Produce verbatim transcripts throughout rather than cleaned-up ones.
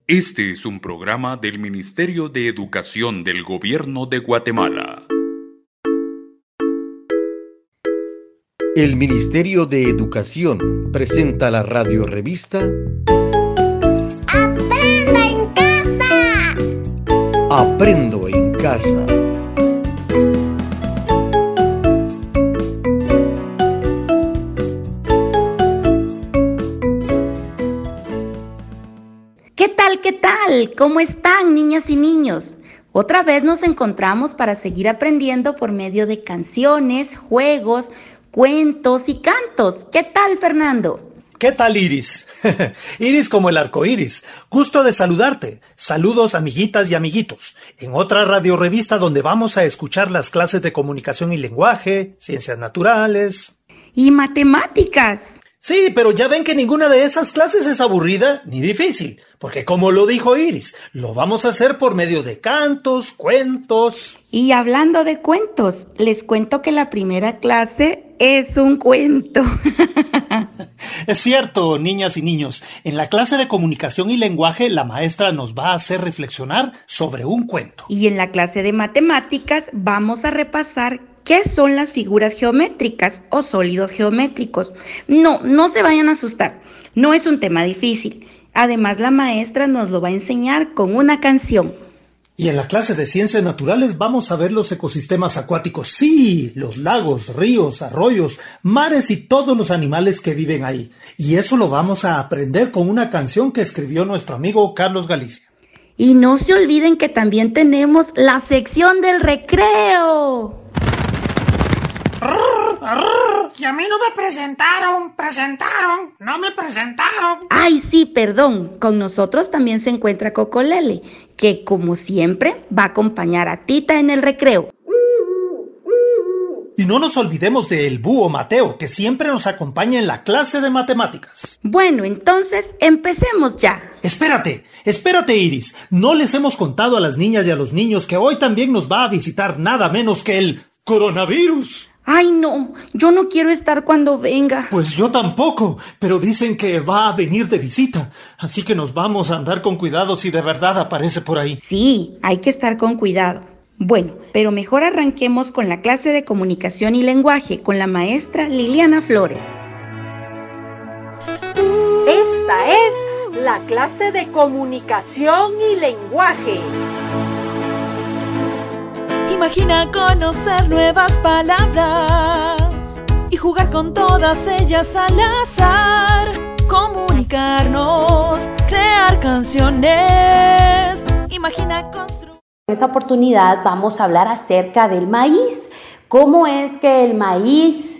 Este es un programa del Ministerio de Educación del Gobierno de Guatemala. El Ministerio de Educación presenta la radiorevista ¡Aprenda en casa! Aprendo en casa. ¿Qué tal, qué tal? ¿Cómo están, niñas y niños? Otra vez nos encontramos para seguir aprendiendo por medio de canciones, juegos, cuentos y cantos. ¿Qué tal, Fernando? ¿Qué tal, Iris? Iris como el arco iris. Gusto de saludarte. Saludos, amiguitas y amiguitos. En otra radiorevista donde vamos a escuchar las clases de comunicación y lenguaje, ciencias naturales y matemáticas. Sí, pero ya ven que ninguna de esas clases es aburrida ni difícil, porque como lo dijo Iris, lo vamos a hacer por medio de cantos, cuentos. Y hablando de cuentos, les cuento que la primera clase es un cuento. Es cierto, niñas y niños, en la clase de comunicación y lenguaje la maestra nos va a hacer reflexionar sobre un cuento. Y en la clase de matemáticas vamos a repasar ¿qué son las figuras geométricas o sólidos geométricos? No, no se vayan a asustar, no es un tema difícil. Además, la maestra nos lo va a enseñar con una canción. Y en la clase de ciencias naturales vamos a ver los ecosistemas acuáticos. Sí, los lagos, ríos, arroyos, mares y todos los animales que viven ahí. Y eso lo vamos a aprender con una canción que escribió nuestro amigo Carlos Galicia. Y no se olviden que también tenemos la sección del recreo. Y a mí no me presentaron, presentaron, no me presentaron. Ay, sí, perdón. Con nosotros también se encuentra Cocolele, que como siempre va a acompañar a Tita en el recreo. Y no nos olvidemos del búho Mateo, que siempre nos acompaña en la clase de matemáticas. Bueno, entonces empecemos ya. Espérate, espérate, Iris. No les hemos contado a las niñas y a los niños que hoy también nos va a visitar nada menos que el coronavirus. Ay, no, yo no quiero estar cuando venga. Pues yo tampoco, pero dicen que va a venir de visita, así que nos vamos a andar con cuidado si de verdad aparece por ahí. Sí, hay que estar con cuidado. Bueno, pero mejor arranquemos con la clase de comunicación y lenguaje con la maestra Liliana Flores. Esta es la clase de comunicación y lenguaje. Imagina conocer nuevas palabras y jugar con todas ellas al azar. Comunicarnos, crear canciones. Imagina construir. En esta oportunidad vamos a hablar acerca del maíz. ¿Cómo es que el maíz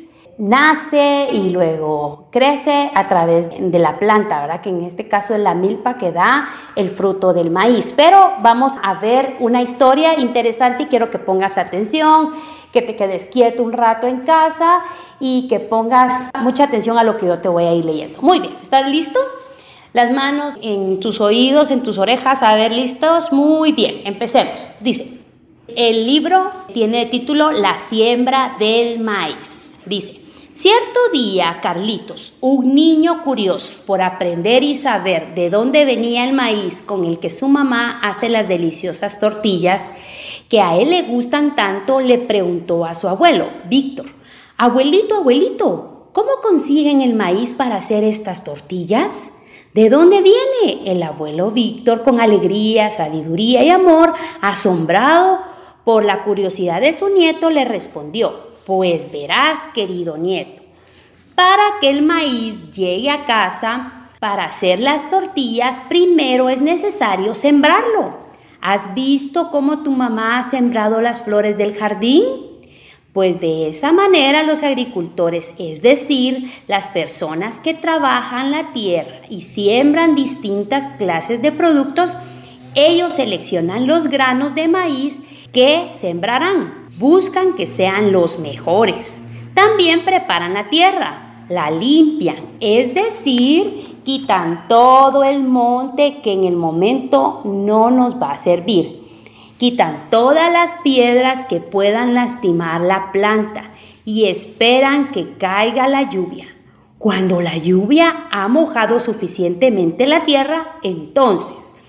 nace y luego crece a través de la planta, ¿verdad? Que en este caso es la milpa que da el fruto del maíz. Pero vamos a ver una historia interesante y quiero que pongas atención, que te quedes quieto un rato en casa y que pongas mucha atención a lo que yo te voy a ir leyendo. Muy bien, ¿estás listo? Las manos en tus oídos, en tus orejas, a ver, ¿listos? Muy bien, empecemos. Dice, el libro tiene el título La siembra del maíz. Dice, cierto día, Carlitos, un niño curioso por aprender y saber de dónde venía el maíz con el que su mamá hace las deliciosas tortillas que a él le gustan tanto, le preguntó a su abuelo, Víctor, abuelito, abuelito, ¿cómo consiguen el maíz para hacer estas tortillas? ¿De dónde viene? El abuelo Víctor, con alegría, sabiduría y amor, asombrado por la curiosidad de su nieto, le respondió, pues verás, querido nieto, para que el maíz llegue a casa, para hacer las tortillas, primero es necesario sembrarlo. ¿Has visto cómo tu mamá ha sembrado las flores del jardín? Pues de esa manera los agricultores, es decir, las personas que trabajan la tierra y siembran distintas clases de productos, ellos seleccionan los granos de maíz que sembrarán. Buscan que sean los mejores. También preparan la tierra, la limpian, es decir, quitan todo el monte que en el momento no nos va a servir. Quitan todas las piedras que puedan lastimar la planta y esperan que caiga la lluvia. Cuando la lluvia ha mojado suficientemente la tierra, entonces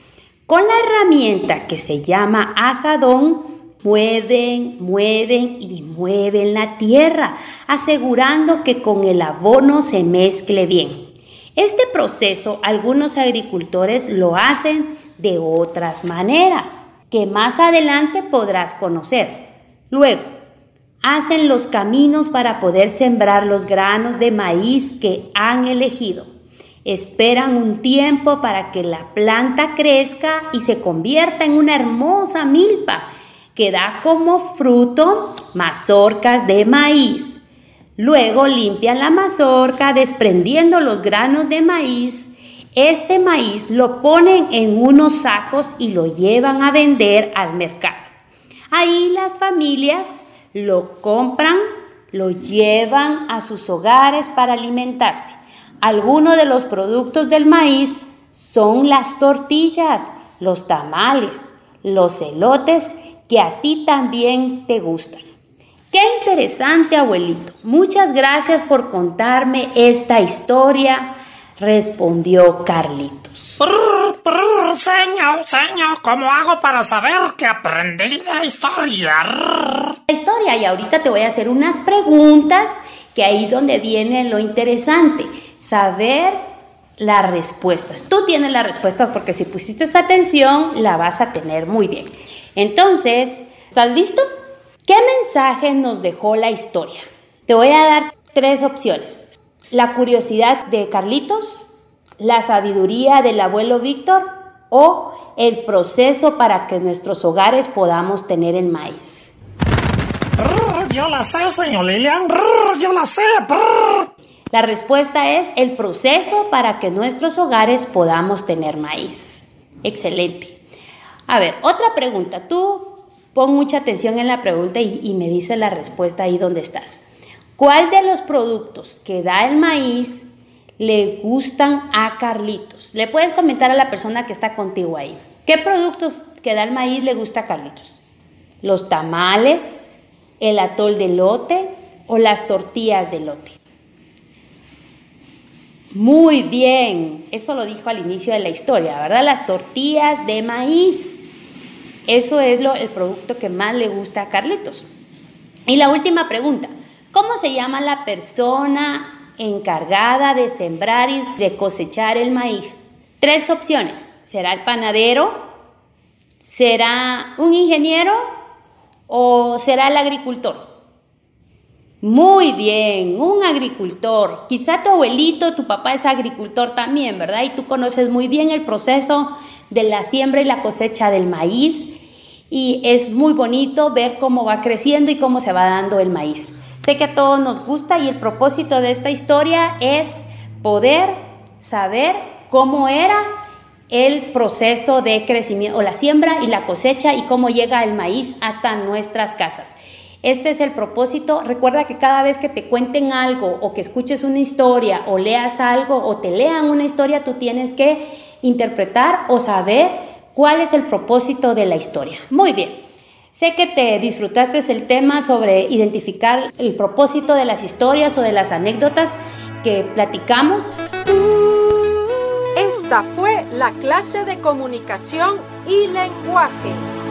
Con la herramienta que se llama azadón, mueven, mueven y mueven la tierra, asegurando que con el abono se mezcle bien. Este proceso algunos agricultores lo hacen de otras maneras, que más adelante podrás conocer. Luego, hacen los caminos para poder sembrar los granos de maíz que han elegido. Esperan un tiempo para que la planta crezca y se convierta en una hermosa milpa que da como fruto mazorcas de maíz. Luego limpian la mazorca desprendiendo los granos de maíz. Este maíz lo ponen en unos sacos y lo llevan a vender al mercado. Ahí las familias lo compran, lo llevan a sus hogares para alimentarse. Algunos de los productos del maíz son las tortillas, los tamales, los elotes que a ti también te gustan. ¡Qué interesante, abuelito! Muchas gracias por contarme esta historia, respondió Carlitos. Brr, brr, señor, señor, ¿cómo hago para saber que aprendí de la historia? La historia, y ahorita te voy a hacer unas preguntas, que ahí donde viene lo interesante, saber las respuestas. Tú tienes las respuestas porque si pusiste atención, la vas a tener muy bien. Entonces, ¿estás listo? ¿Qué mensaje nos dejó la historia? Te voy a dar tres opciones. La curiosidad de Carlitos, la sabiduría del abuelo Víctor o el proceso para que en nuestros hogares podamos tener el maíz. Brr, yo la sé, señor Lilian. Brr, yo la sé. Brr. La respuesta es el proceso para que en nuestros hogares podamos tener maíz. Excelente. A ver, otra pregunta. Tú pon mucha atención en la pregunta y, y me dice la respuesta ahí donde estás. ¿Cuál de los productos que da el maíz le gustan a Carlitos? Le puedes comentar a la persona que está contigo ahí. ¿Qué productos que da el maíz le gusta a Carlitos? ¿Los tamales, el atol de elote o las tortillas de elote? Muy bien, eso lo dijo al inicio de la historia, ¿verdad? Las tortillas de maíz. Eso es lo, el producto que más le gusta a Carlitos. Y la última pregunta. ¿Cómo se llama la persona encargada de sembrar y de cosechar el maíz? Tres opciones. ¿Será el panadero? ¿Será un ingeniero? ¿O será el agricultor? Muy bien, un agricultor. Quizá tu abuelito, tu papá es agricultor también, ¿verdad? Y tú conoces muy bien el proceso de la siembra y la cosecha del maíz. Y es muy bonito ver cómo va creciendo y cómo se va dando el maíz. Sé que a todos nos gusta y el propósito de esta historia es poder saber cómo era el proceso de crecimiento o la siembra y la cosecha y cómo llega el maíz hasta nuestras casas. Este es el propósito. Recuerda que cada vez que te cuenten algo o que escuches una historia o leas algo o te lean una historia, tú tienes que interpretar o saber cuál es el propósito de la historia. Muy bien. Sé que te disfrutaste el tema sobre identificar el propósito de las historias o de las anécdotas que platicamos. Esta fue la clase de comunicación y lenguaje.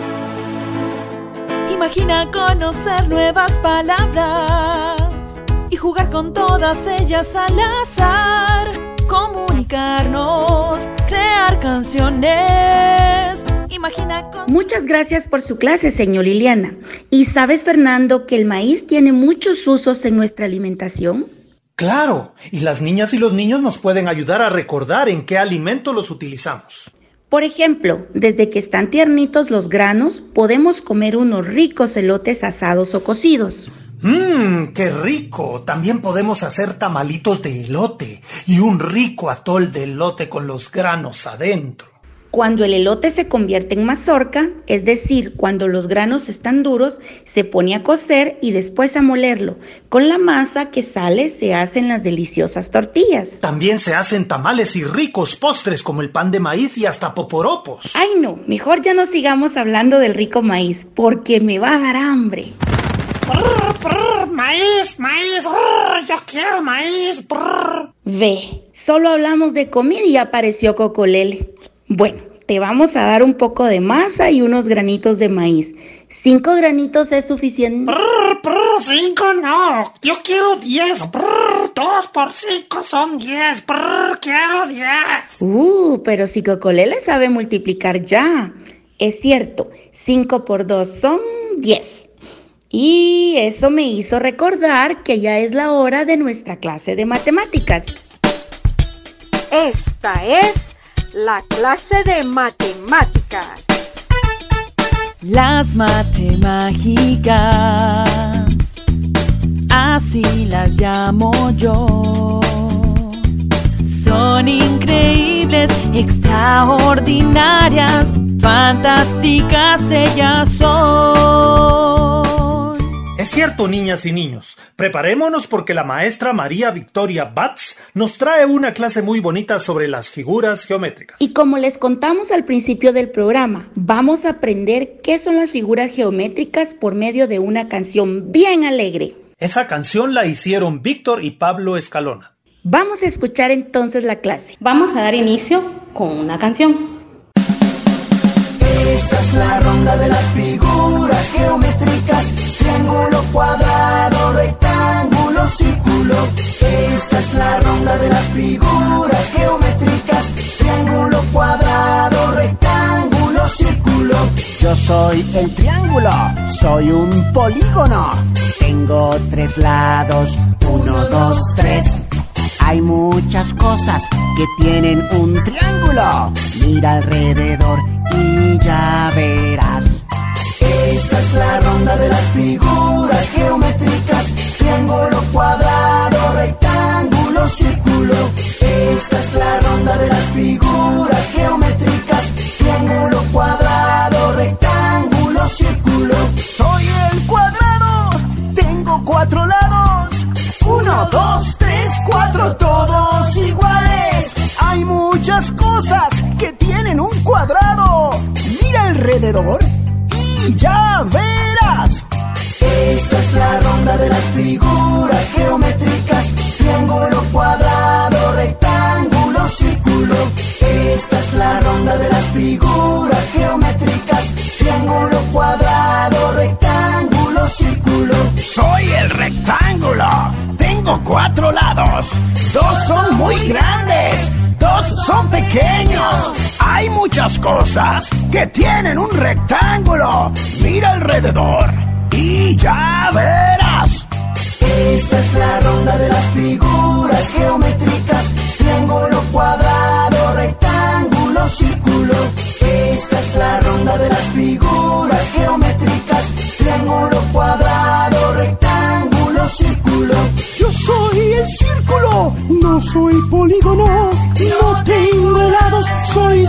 Imagina conocer nuevas palabras y jugar con todas ellas al azar. Comunicarnos, crear canciones. Imagina con... Muchas gracias por su clase, señor Liliana. ¿Y sabes, Fernando, que el maíz tiene muchos usos en nuestra alimentación? Claro, y las niñas y los niños nos pueden ayudar a recordar en qué alimento los utilizamos. Por ejemplo, desde que están tiernitos los granos, podemos comer unos ricos elotes asados o cocidos. ¡Mmm, qué rico! También podemos hacer tamalitos de elote y un rico atol de elote con los granos adentro. Cuando el elote se convierte en mazorca, es decir, cuando los granos están duros, se pone a cocer y después a molerlo. Con la masa que sale se hacen las deliciosas tortillas. También se hacen tamales y ricos postres como el pan de maíz y hasta poporopos. Ay no, mejor ya no sigamos hablando del rico maíz, porque me va a dar hambre. Brr, brr, maíz, maíz, brr, yo quiero maíz. Brr. Ve, solo hablamos de comida y apareció Cocolele. Bueno, te vamos a dar un poco de masa y unos granitos de maíz. ¿Cinco granitos es suficiente? Brr, brr, cinco no. Yo quiero diez. Brr, dos por cinco son diez. Brr, quiero diez. Uh, pero si Cocolé le sabe multiplicar ya. Es cierto, cinco por dos son diez. Y eso me hizo recordar que ya es la hora de nuestra clase de matemáticas. Esta es la clase de matemáticas. Las matemáticas, así las llamo yo. Son increíbles, extraordinarias, fantásticas ellas son. Es cierto, niñas y niños. Preparémonos porque la maestra María Victoria Batz nos trae una clase muy bonita sobre las figuras geométricas. Y como les contamos al principio del programa, vamos a aprender qué son las figuras geométricas por medio de una canción bien alegre. Esa canción la hicieron Víctor y Pablo Escalona. Vamos a escuchar entonces la clase. Vamos a dar inicio con una canción. Esta es la ronda de las figuras geométricas: triángulo, cuadrado, rectángulo, círculo. Esta es la ronda de las figuras geométricas: triángulo, cuadrado, rectángulo, círculo. Yo soy el triángulo, soy un polígono. Tengo tres lados, uno, dos, tres. Hay muchas cosas que tienen un triángulo. Mira alrededor y ya verás. Esta es la ronda de las figuras geométricas: triángulo, cuadrado, rectángulo, círculo. Esta es la ronda de las figuras geométricas: triángulo, cuadrado, rectángulo, círculo. Soy el cuadrado, tengo cuatro lados. Uno, dos, tres, cuatro, todos iguales. Hay muchas cosas que tienen un cuadrado. Mira alrededor y ya verás. Esta es la ronda de las figuras geométricas: triángulo, cuadrado, rectángulo, círculo. Esta es la ronda de las figuras geométricas: triángulo, cuadrado, rectángulo, círculo. Soy el rectángulo, tengo cuatro lados. Dos son muy grandes, dos son pequeños. Hay muchas cosas que tienen un rectángulo. Mira alrededor y ya verás. Esta es la ronda de las figuras geométricas: triángulo, cuadrado, rectángulo, círculo. Esta es la ronda de las figuras geométricas: triángulo, cuadrado, rectángulo, círculo. Yo soy el círculo, no soy polígono. No tengo lados, soy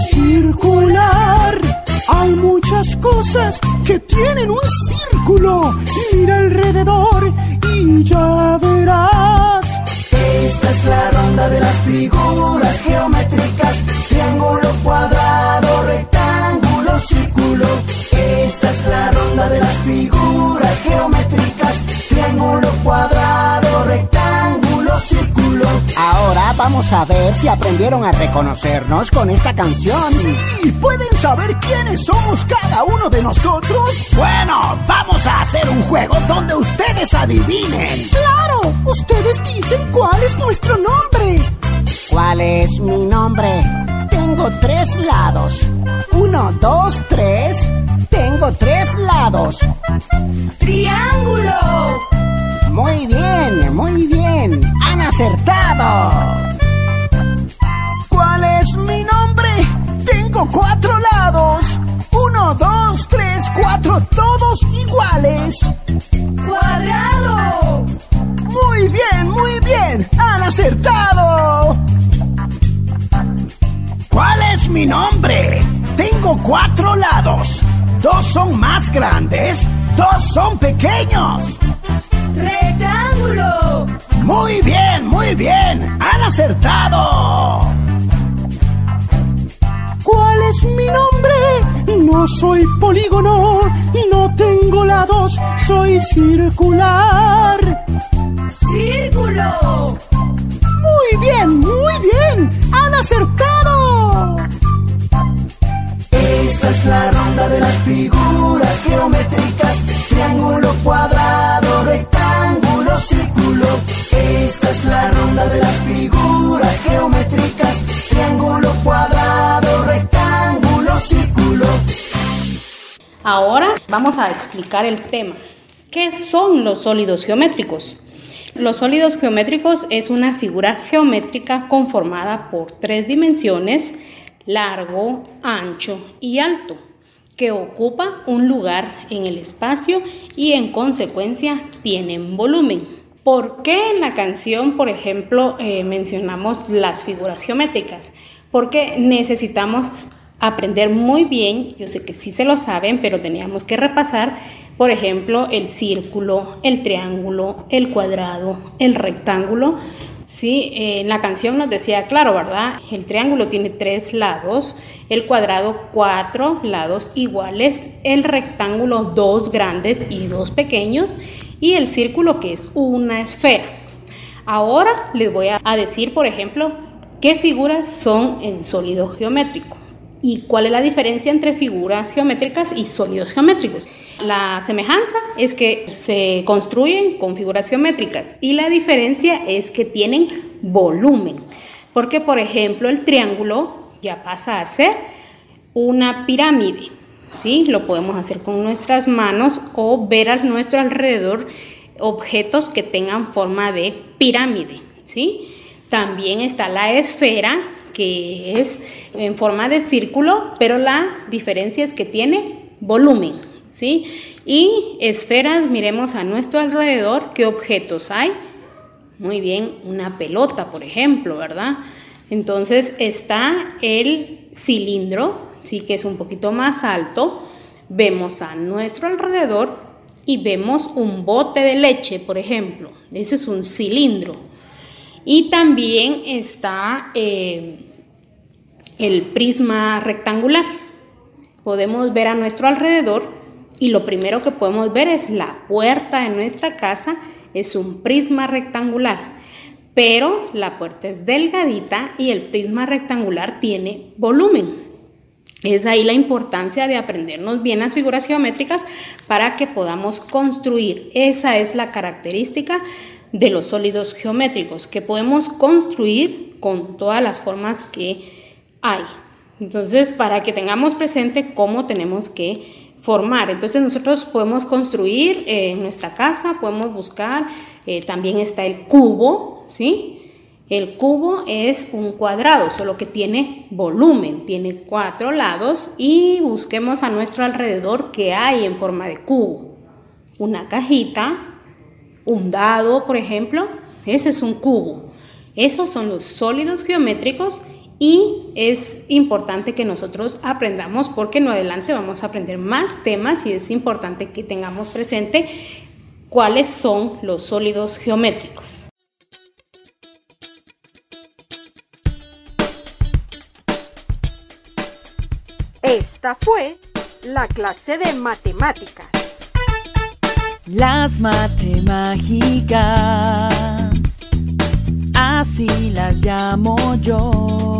circular. Hay muchas cosas que tienen un círculo. Mira alrededor y ya verás. Esta es la ronda de las figuras geométricas: triángulo, cuadrado, rectángulo, círculo. Esta es la ronda de las figuras geométricas: triángulo, cuadrado, rectángulo, círculo. Ahora vamos a ver si aprendieron a reconocernos con esta canción. Sí, ¿pueden saber quiénes somos cada uno de nosotros? Bueno, vamos a hacer un juego donde ustedes adivinen. ¡Claro! Ustedes dicen cuál es nuestro nombre. ¿Cuál es mi nombre? Tengo tres lados. Uno, dos, tres. Tengo tres lados. ¡Triángulo! Muy bien, muy bien. Han acertado. ¿Cuál es mi nombre? Tengo cuatro lados. Uno, dos, tres, cuatro, todos iguales. ¡Cuadrado! Muy bien, muy bien. Han acertado. ¿Cuál es mi nombre? Tengo cuatro lados. Dos son más grandes, dos son pequeños. ¡Rectángulo! Muy bien, muy bien. Han acertado. ¿Cuál es mi nombre? No soy polígono, no tengo lados, soy circular. ¡Círculo! Muy bien, muy bien. Han acertado. es la ronda de las figuras geométricas. Triángulo, cuadrado, rectángulo, círculo. Esta es la ronda de las figuras geométricas. Triángulo, cuadrado, rectángulo, círculo. Ahora vamos a explicar el tema. ¿Qué son los sólidos geométricos? Los sólidos geométricos es una figura geométrica conformada por tres dimensiones, largo, ancho y alto, que ocupa un lugar en el espacio y en consecuencia tienen volumen. ¿Por qué en la canción, por ejemplo, eh, mencionamos las figuras geométricas? Porque necesitamos aprender muy bien, yo sé que sí se lo saben, pero teníamos que repasar, por ejemplo, el círculo, el triángulo, el cuadrado, el rectángulo. Sí, eh, en la canción nos decía, claro, ¿verdad? El triángulo tiene tres lados, el cuadrado cuatro lados iguales, el rectángulo dos grandes y dos pequeños, y el círculo que es una esfera. Ahora les voy a decir, por ejemplo, qué figuras son en sólido geométrico. ¿Y cuál es la diferencia entre figuras geométricas y sólidos geométricos? La semejanza es que se construyen con figuras geométricas y la diferencia es que tienen volumen. Porque, por ejemplo, el triángulo ya pasa a ser una pirámide, ¿sí? Lo podemos hacer con nuestras manos o ver a nuestro alrededor objetos que tengan forma de pirámide, ¿sí? También está la esfera, que es en forma de círculo, pero la diferencia es que tiene volumen, ¿sí? Y esferas, miremos a nuestro alrededor, ¿qué objetos hay? Muy bien, una pelota, por ejemplo, ¿verdad? Entonces está el cilindro, sí, que es un poquito más alto. Vemos a nuestro alrededor y vemos un bote de leche, por ejemplo. Ese es un cilindro. Y también está eh, el prisma rectangular. Podemos ver a nuestro alrededor y lo primero que podemos ver es la puerta de nuestra casa, es un prisma rectangular. Pero la puerta es delgadita y el prisma rectangular tiene volumen. Es ahí la importancia de aprendernos bien las figuras geométricas para que podamos construir. Esa es la característica de los sólidos geométricos, que podemos construir con todas las formas que hay. Entonces, para que tengamos presente cómo tenemos que formar. Entonces, nosotros podemos construir eh, en nuestra casa, podemos buscar, eh, también está el cubo, ¿sí? El cubo es un cuadrado, solo que tiene volumen, tiene cuatro lados y busquemos a nuestro alrededor qué hay en forma de cubo. Una cajita, un dado, por ejemplo, ese es un cubo. Esos son los sólidos geométricos y es importante que nosotros aprendamos porque en adelante vamos a aprender más temas y es importante que tengamos presente cuáles son los sólidos geométricos. Esta fue la clase de matemáticas. Las matemáticas, así las llamo yo,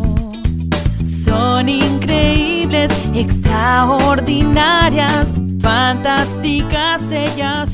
son increíbles, extraordinarias, fantásticas ellas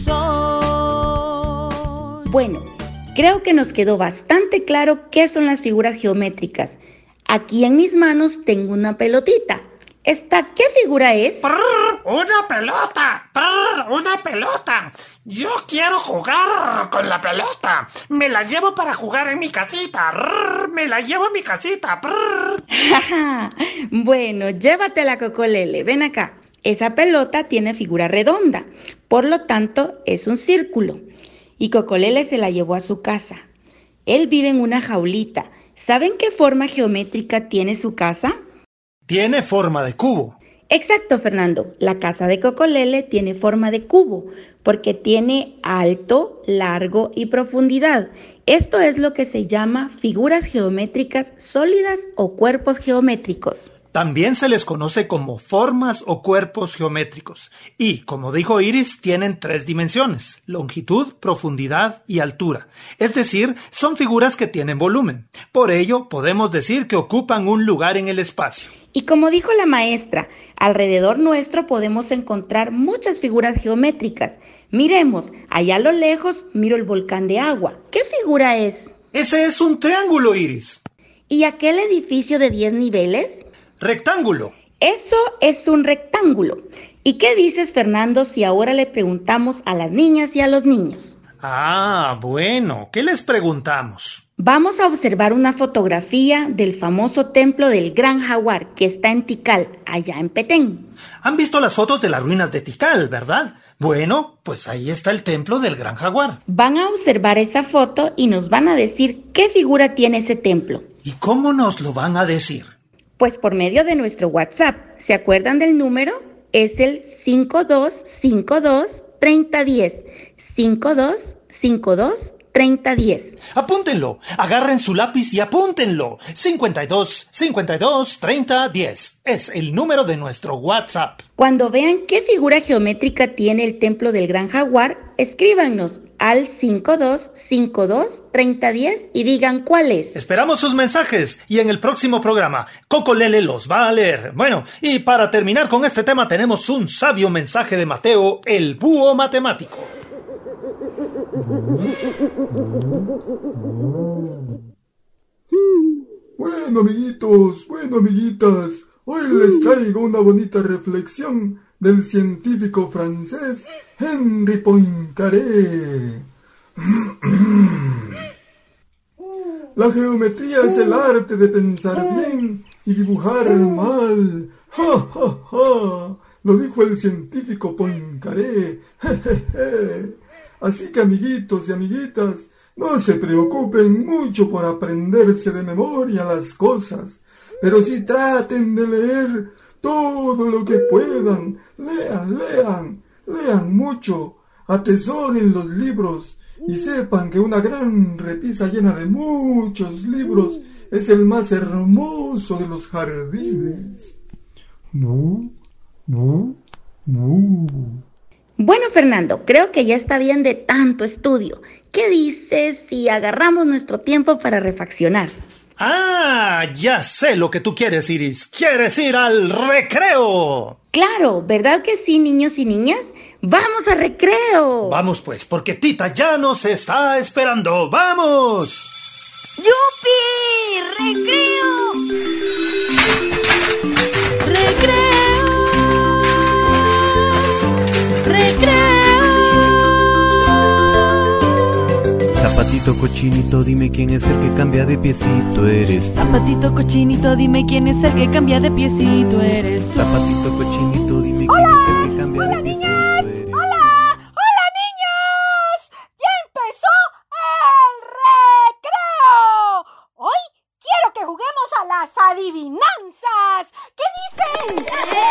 son. Bueno, creo que nos quedó bastante claro qué son las figuras geométricas. Aquí en mis manos tengo una pelotita. ¿Esta qué figura es? ¡Prr! ¡Una pelota! ¡Prr! ¡Una pelota! Yo quiero jugar con la pelota. Me la llevo para jugar en mi casita. ¡Prr! Me la llevo en mi casita. ¡Prr! Bueno, llévatela, Cocolele. Ven acá. Esa pelota tiene figura redonda. Por lo tanto, es un círculo. Y Cocolele se la llevó a su casa. Él vive en una jaulita. ¿Saben qué forma geométrica tiene su casa? Tiene forma de cubo. Exacto, Fernando. La casa de Cocolele tiene forma de cubo porque tiene alto, largo y profundidad. Esto es lo que se llama figuras geométricas sólidas o cuerpos geométricos. También se les conoce como formas o cuerpos geométricos. Y, como dijo Iris, tienen tres dimensiones: longitud, profundidad y altura. Es decir, son figuras que tienen volumen. Por ello, podemos decir que ocupan un lugar en el espacio. Y como dijo la maestra, alrededor nuestro podemos encontrar muchas figuras geométricas. Miremos, allá a lo lejos miro el volcán de agua. ¿Qué figura es? Ese es un triángulo, Iris. ¿Y aquel edificio de diez niveles? Rectángulo. Eso es un rectángulo. ¿Y qué dices, Fernando, si ahora le preguntamos a las niñas y a los niños? Ah, bueno, ¿qué les preguntamos? Vamos a observar una fotografía del famoso templo del Gran Jaguar que está en Tikal, allá en Petén. Han visto las fotos de las ruinas de Tikal, ¿verdad? Bueno, pues ahí está el templo del Gran Jaguar. Van a observar esa foto y nos van a decir qué figura tiene ese templo. ¿Y cómo nos lo van a decir? Pues por medio de nuestro WhatsApp. ¿Se acuerdan del número? Es el cinco dos cinco dos, tres cero uno cero. cinco dos cinco dos, tres cero uno cero. Apúntenlo, agarren su lápiz y apúntenlo. cincuenta y dos cincuenta y dos, treinta diez. Es el número de nuestro WhatsApp. Cuando vean qué figura geométrica tiene el templo del Gran Jaguar, escríbanos al cinco dos cinco dos, tres cero uno cero y digan cuál es. Esperamos sus mensajes y en el próximo programa Coco Lele los va a leer. Bueno, y para terminar con este tema tenemos un sabio mensaje de Mateo, el búho matemático. Bueno, amiguitos, bueno, amiguitas, hoy les traigo una bonita reflexión del científico francés Henri Poincaré. La geometría es el arte de pensar bien y dibujar mal. ¡Ja, ja, ja! Lo dijo el científico Poincaré. Así que, amiguitos y amiguitas, no se preocupen mucho por aprenderse de memoria las cosas, pero sí traten de leer todo lo que puedan. Lean, lean, lean mucho, atesoren los libros y sepan que una gran repisa llena de muchos libros es el más hermoso de los jardines. No, no, no. Bueno, Fernando, creo que ya está bien de tanto estudio. ¿Qué dices si agarramos nuestro tiempo para refaccionar? Ah, ya sé lo que tú quieres, Iris. ¿Quieres ir al recreo? Claro, ¿verdad que sí, niños y niñas? ¡Vamos al recreo! Vamos pues, porque Tita ya nos está esperando. ¡Vamos! ¡Yupi! ¡Recreo! ¡Recreo! Zapatito cochinito, dime quién es el que cambia de piecito eres. Zapatito cochinito, dime quién es el que cambia de piecito eres. Zapatito cochinito, dime quién ¡Hola! es el que cambia ¡Hola, de piecito niñas! eres. ¡Hola! ¡Hola, niños! ¡Ya empezó el recreo! Hoy quiero que juguemos a las adivinanzas. ¿Qué dicen?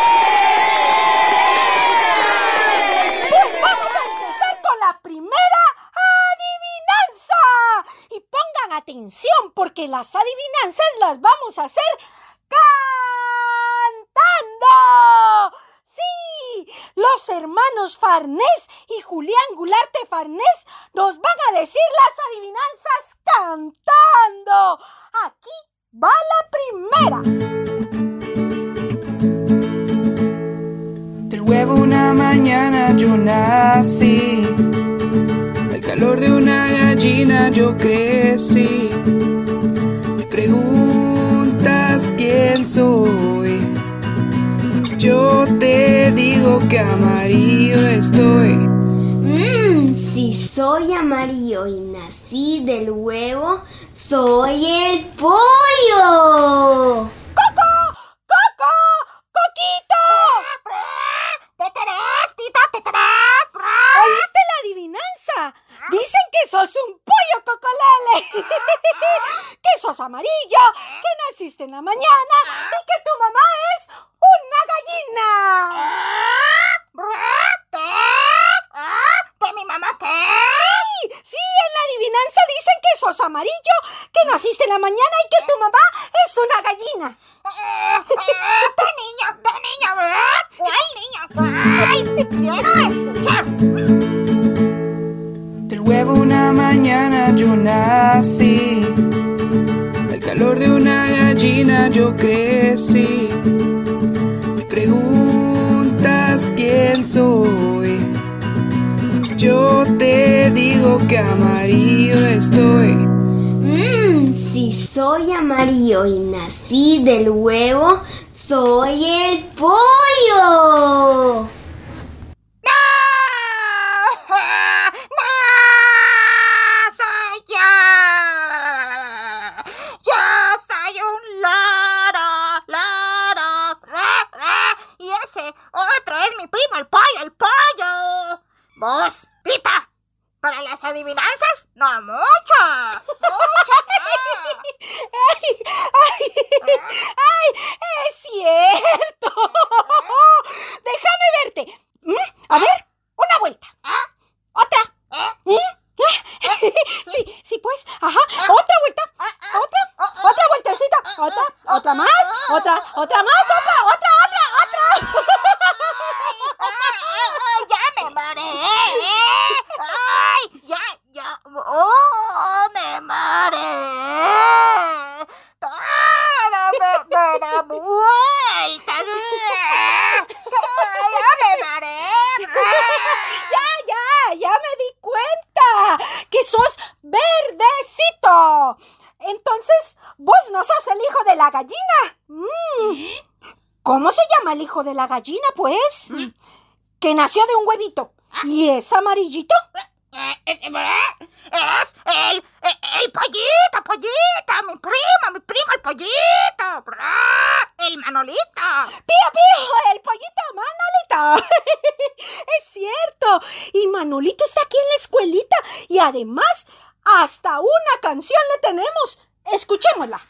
Pues vamos a empezar con la primera adivinanza. Y pongan atención porque las adivinanzas las vamos a hacer cantando. Sí, los hermanos Farnés y Julián Gularte Farnés nos van a decir las adivinanzas cantando. Aquí va la primera. Del huevo una mañana yo nací, al calor de una gallina yo crecí. Si preguntas quién soy, yo te digo que amarillo estoy. Mmm, si soy amarillo y nací del huevo, soy el pollo. ¡Coco! ¡Coco! ¡Coquito! ¿Te querés, tita? ¿Te querés? ¿Oíste la adivinanza? Dicen que sos un pollo, Cocolele. Que sos amarillo, que naciste en la mañana y que tu mamá es una gallina. ¿Que mi mamá qué? Sí, sí, en la adivinanza dicen que sos amarillo, que naciste en la mañana y que tu mamá es una gallina. ¡Qué niña, qué niña! ¿Cuál niña? ¿Cuál? Quiero escuchar. Del huevo una mañana yo nací, al calor calor de una gallina yo crecí. Si preguntas quién soy, yo te digo que amarillo estoy. Mmm, si soy amarillo y nací del huevo, soy el pollo. Vos, Tita, para las adivinanzas, no mucho, mucho. ¡Ay, ay, ay! ¡Es cierto! Déjame verte. A ver, una vuelta. Otra. Sí, sí, pues. Ajá. Otra vuelta. Otra, otra vueltecita. Otra, otra más. Otra, otra más. Otra, otra, otra, otra. Ya me mareé. Ay, ya, ya. Oh, me mareé. Todo me, me da vueltas. Ya me mareé. Ya, ya, ya me di cuenta que sos verdecito. Entonces, vos no sos el hijo de la gallina. Mm. ¿Cómo se llama el hijo de la gallina, pues? Mm. Que nació de un huevito. ¿Y es amarillito? Es el, el, el pollito, pollito, mi primo, mi primo, el pollito, el Manolito. ¡Pío, pío! El pollito Manolito. Es cierto. Y Manolito está aquí en la escuelita. Y además, hasta una canción le tenemos. Escuchémosla.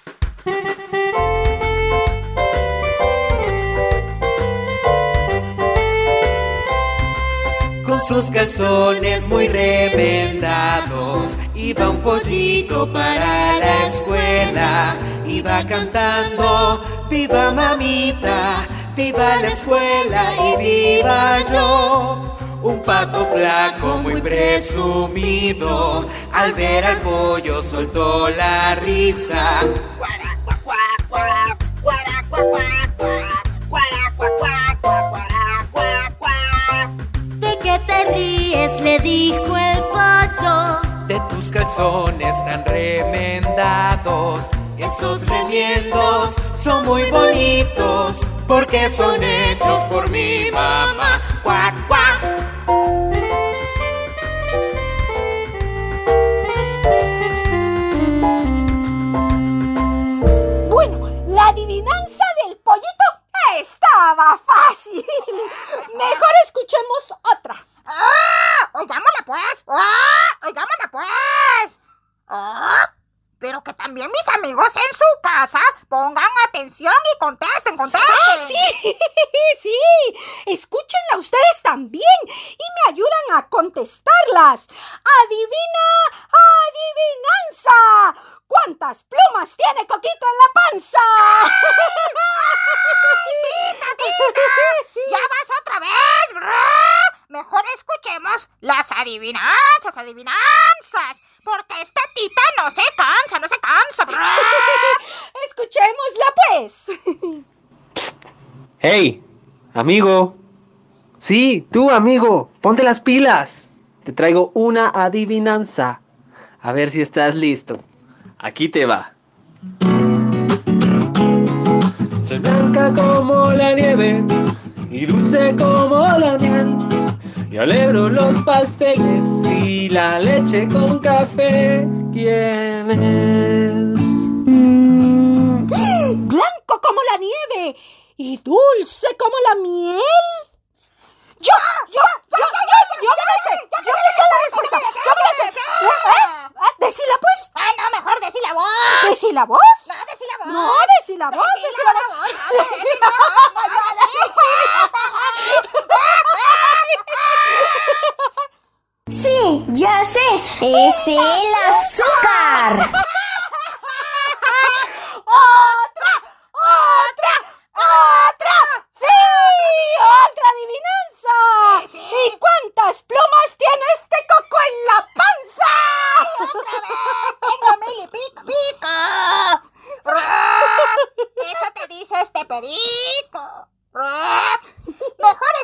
Con sus calzones muy remendados, iba un pollito para la escuela. Iba cantando, viva mamita, viva la escuela y viva yo. Un pato flaco muy presumido, al ver al pollo soltó la risa. Cuara, cuá, cuá, cuá, cuara, cuá, cuá, cuá, cuara, cuá, cuá, cuá, cuara, cuá, cuá. ¿De qué te ríes?, le dijo el pollo. De tus calzones tan remendados. Esos remiendos son muy bonitos, porque son hechos por mi mamá. ¡Cuac, cuac! Bueno, la adivinanza del pollito estaba fácil. Mejor escuchemos otra. ¡Ah! ¡Oigámosla pues! ¡Ah! ¡Oigámosla pues! ¡Ah! Pero que también mis amigos en su casa pongan atención y contesten, contesten. ¡Ah, sí! ¡Sí! Escúchenla ustedes también y me ayudan a contestarlas. ¡Adivina, adivinanza! ¿Cuántas plumas tiene Coquito en la panza? ¡Ay, tita, tita! ¡Ya vas otra vez! Mejor escuchemos las adivinanzas, adivinanzas. Porque esta tita no se cansa, no se cansa. Escuchémosla pues. Psst. ¡Hey, amigo! Sí, tú, amigo, ponte las pilas. Te traigo una adivinanza. A ver si estás listo. Aquí te va. Soy blanca como la nieve y dulce como la miel. Y alegro los pasteles y la leche con café. ¿Quién es? Mm, blanco como la nieve y dulce como la miel. Yo, yo, yo, yo, yo, yo me la sé, yo me sé la respuesta, yo me la sé. ¿Eh? ¿Decila pues? Ah, no, mejor decila vos. ¿Decila vos? No, decila vos. No, decila vos, decila vos. Decila vos. Sí, ya sé, es el azúcar. ¡Otra! ¡Otra! ¡Otra! ¡Sí! ¡Otra adivinanza! Sí, sí. ¿Y cuántas plumas tiene este coco en la panza? ¡Otra vez! ¡Tengo mil y pico, pico!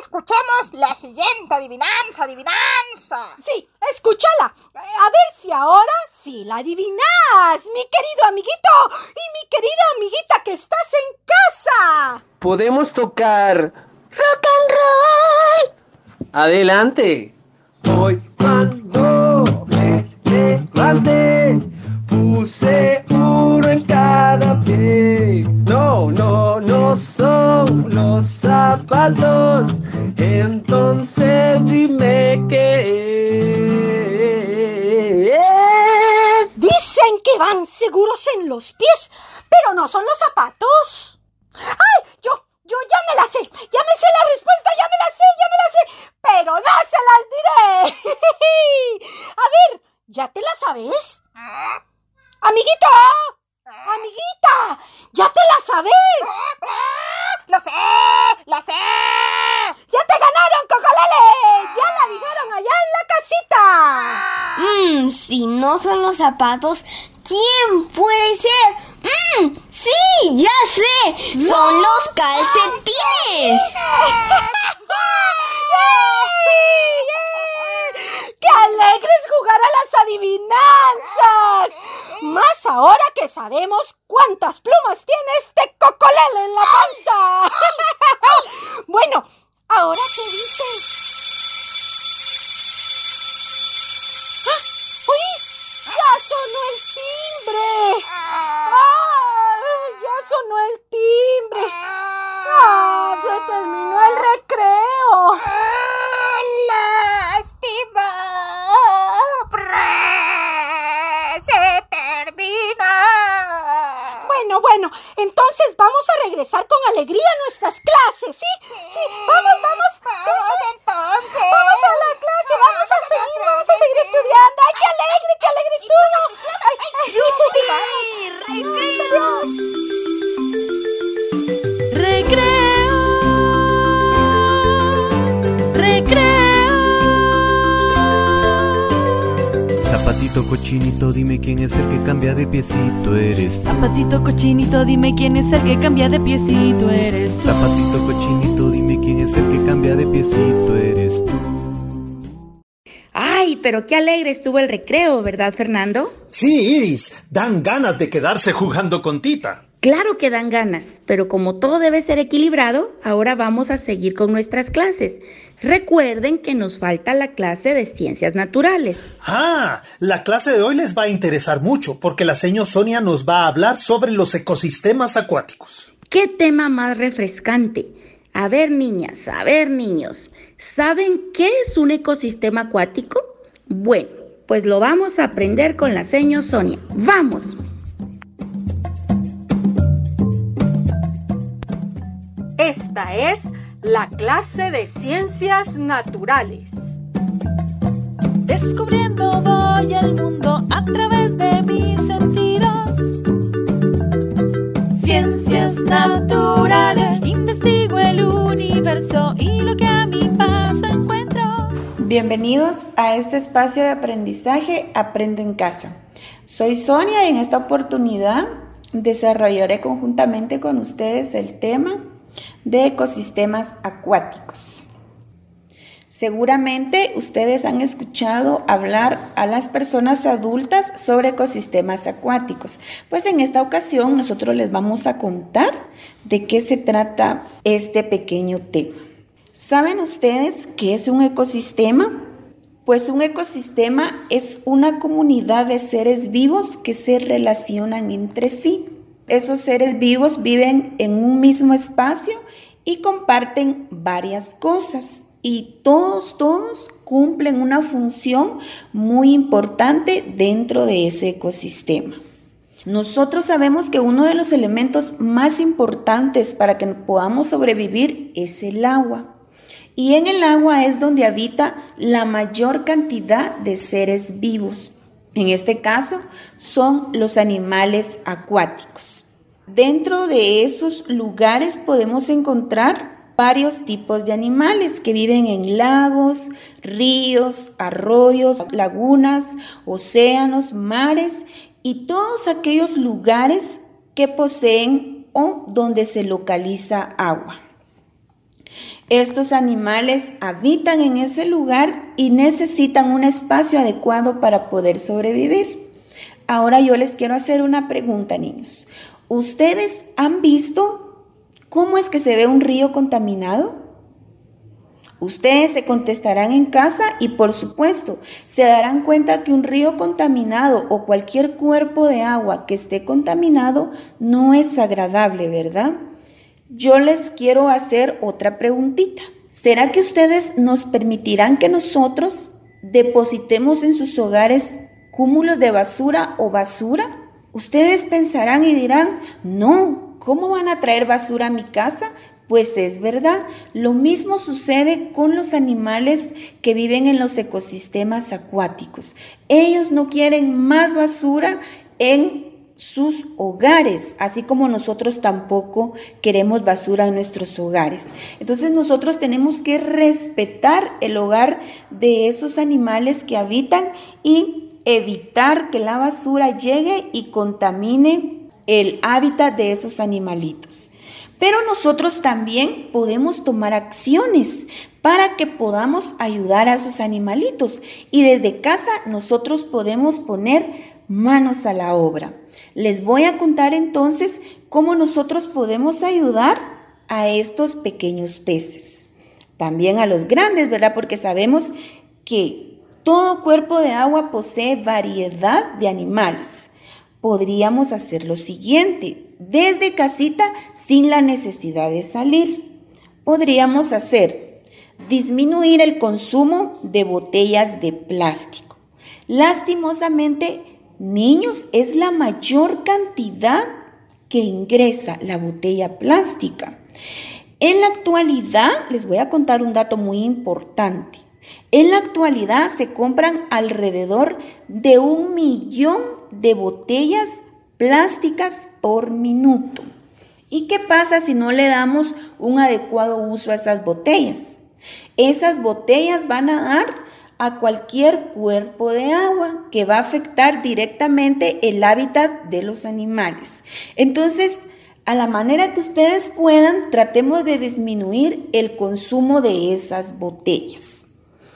escuchemos la siguiente adivinanza, adivinanza. Sí, escúchala. A ver si ahora sí la adivinas, mi querido amiguito y mi querida amiguita que estás en casa. Podemos tocar rock and roll. Adelante. Hoy cuando me levanté, puse uno en cada pie. No, no, no son los zapatos. Entonces dime qué es. Dicen que van seguros en los pies, pero no son los zapatos. ¡Ay! Yo, yo ya me la sé. Ya me sé la respuesta, ya me la sé, ya me la sé. Pero no se las diré. A ver, ¿ya te la sabes? Amiguito, amiguita, ¿ya te la sabes? ¡Lo sé! ¡Lo sé! ¡Ya te ganaron, Cocolele! ¡Ya la dijeron allá en la casita! Mmm, si no son los zapatos, ¿quién puede ser? Mmm, sí, ya sé. Son los calcetines. ¡Qué alegre es jugar a las adivinanzas! Más ahora que sabemos cuántas plumas tiene este Cocolele en la panza. Bueno, ¿ahora qué dices? ¡Ah! ¡Uy! ¡Ya sonó el timbre! ¡Ah! ¡Ya sonó el timbre! ¡Ah! ¡Se terminó el recreo! ¡Lástima! ¡Se termina! Bueno, bueno, entonces vamos a regresar con alegría a nuestras clases, ¿sí? Sí, sí vamos, vamos. Sí, sí. Entonces. Vamos a la clase, vamos a seguir, vamos a seguir estudiando. ¡Ay, qué alegre, qué alegre estuvo! ¡Ay, ay, Recreo, recreo. Zapatito cochinito, dime quién es el que cambia de piecito, eres tú. Zapatito cochinito, dime quién es el que cambia de piecito, eres tú. Zapatito cochinito, dime quién es el que cambia de piecito, eres tú. Ay, pero qué alegre estuvo el recreo, ¿verdad, Fernando? Sí, Iris, dan ganas de quedarse jugando con Tita. Claro que dan ganas, pero como todo debe ser equilibrado, ahora vamos a seguir con nuestras clases. Recuerden que nos falta la clase de Ciencias Naturales. Ah, la clase de hoy les va a interesar mucho, porque la señora Sonia nos va a hablar sobre los ecosistemas acuáticos. ¡Qué tema más refrescante! A ver, niñas, a ver, niños, ¿saben qué es un ecosistema acuático? Bueno, pues lo vamos a aprender con la señora Sonia. ¡Vamos! Esta es la clase de Ciencias Naturales. Descubriendo voy el mundo a través de mis sentidos. Ciencias naturales, investigo el universo y lo que a mi paso encuentro. Bienvenidos a este espacio de aprendizaje Aprendo en Casa. Soy Sonia y en esta oportunidad desarrollaré conjuntamente con ustedes el tema de ecosistemas acuáticos. Seguramente ustedes han escuchado hablar a las personas adultas sobre ecosistemas acuáticos. Pues en esta ocasión nosotros les vamos a contar de qué se trata este pequeño tema. ¿Saben ustedes qué es un ecosistema? Pues un ecosistema es una comunidad de seres vivos que se relacionan entre sí. Esos seres vivos viven en un mismo espacio y comparten varias cosas. Y todos, todos cumplen una función muy importante dentro de ese ecosistema. Nosotros sabemos que uno de los elementos más importantes para que podamos sobrevivir es el agua. Y en el agua es donde habita la mayor cantidad de seres vivos. En este caso son los animales acuáticos. Dentro de esos lugares podemos encontrar varios tipos de animales que viven en lagos, ríos, arroyos, lagunas, océanos, mares y todos aquellos lugares que poseen o donde se localiza agua. Estos animales habitan en ese lugar y necesitan un espacio adecuado para poder sobrevivir. Ahora yo les quiero hacer una pregunta, niños. ¿Ustedes han visto cómo es que se ve un río contaminado? Ustedes se contestarán en casa y por supuesto se darán cuenta que un río contaminado o cualquier cuerpo de agua que esté contaminado no es agradable, ¿verdad? Yo les quiero hacer otra preguntita. ¿Será que ustedes nos permitirán que nosotros depositemos en sus hogares cúmulos de basura o basura? Ustedes pensarán y dirán, no, ¿cómo van a traer basura a mi casa? Pues es verdad, lo mismo sucede con los animales que viven en los ecosistemas acuáticos. Ellos no quieren más basura en sus hogares, así como nosotros tampoco queremos basura en nuestros hogares. Entonces nosotros tenemos que respetar el hogar de esos animales que habitan y evitar que la basura llegue y contamine el hábitat de esos animalitos. Pero nosotros también podemos tomar acciones para que podamos ayudar a esos animalitos y desde casa nosotros podemos poner manos a la obra. Les voy a contar entonces cómo nosotros podemos ayudar a estos pequeños peces. También a los grandes, ¿verdad? Porque sabemos que todo cuerpo de agua posee variedad de animales. Podríamos hacer lo siguiente. Desde casita, sin la necesidad de salir, podríamos hacer disminuir el consumo de botellas de plástico. Lastimosamente, niños, es la mayor cantidad que ingresa la botella plástica. En la actualidad, les voy a contar un dato muy importante. En la actualidad se compran alrededor de un millón de botellas plásticas por minuto. ¿Y qué pasa si no le damos un adecuado uso a esas botellas? Esas botellas van a dar a cualquier cuerpo de agua que va a afectar directamente el hábitat de los animales. Entonces, a la manera que ustedes puedan, tratemos de disminuir el consumo de esas botellas.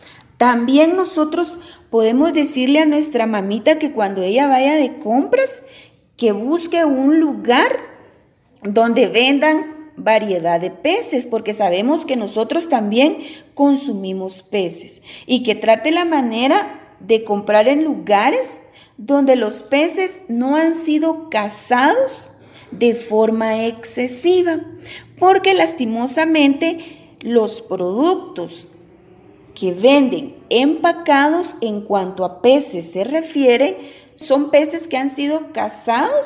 También nosotros podemos decirle a nuestra mamita que cuando ella vaya de compras, que busque un lugar donde vendan variedad de peces, porque sabemos que nosotros también consumimos peces, y que trate la manera de comprar en lugares donde los peces no han sido cazados de forma excesiva, porque lastimosamente los productos que venden empacados en cuanto a peces se refiere, son peces que han sido cazados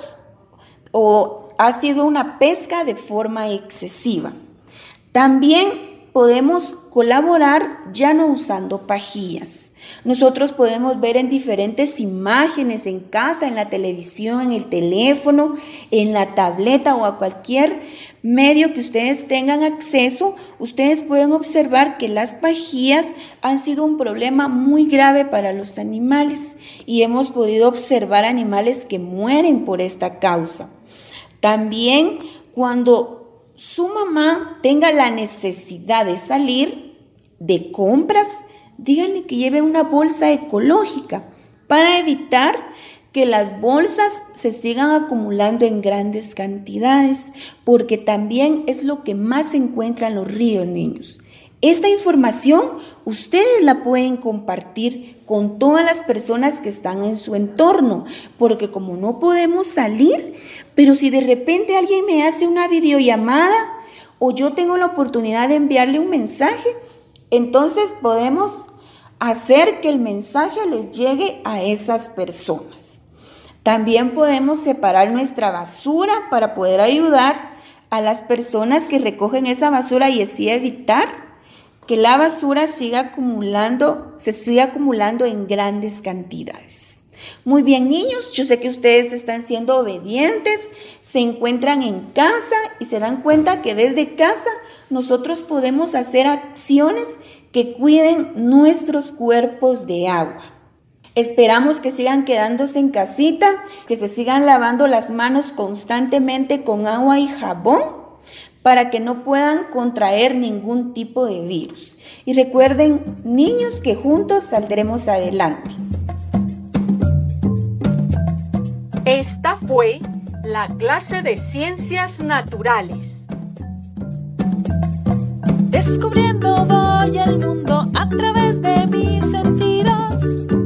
o ha sido una pesca de forma excesiva. También podemos colaborar ya no usando pajillas. Nosotros podemos ver en diferentes imágenes en casa, en la televisión, en el teléfono, en la tableta o a cualquier medio que ustedes tengan acceso, ustedes pueden observar que las pajillas han sido un problema muy grave para los animales y hemos podido observar animales que mueren por esta causa. También cuando su mamá tenga la necesidad de salir de compras, díganle que lleve una bolsa ecológica para evitar que las bolsas se sigan acumulando en grandes cantidades, porque también es lo que más se encuentra en los ríos, niños. Esta información ustedes la pueden compartir con todas las personas que están en su entorno, porque como no podemos salir, pero si de repente alguien me hace una videollamada o yo tengo la oportunidad de enviarle un mensaje, entonces podemos hacer que el mensaje les llegue a esas personas. También podemos separar nuestra basura para poder ayudar a las personas que recogen esa basura y así evitar que la basura siga acumulando, se siga acumulando en grandes cantidades. Muy bien, niños, yo sé que ustedes están siendo obedientes, se encuentran en casa y se dan cuenta que desde casa nosotros podemos hacer acciones que cuiden nuestros cuerpos de agua. Esperamos que sigan quedándose en casita, que se sigan lavando las manos constantemente con agua y jabón, para que no puedan contraer ningún tipo de virus. Y recuerden, niños, que juntos saldremos adelante. Esta fue la clase de Ciencias Naturales. Descubriendo voy el mundo a través de mis sentidos.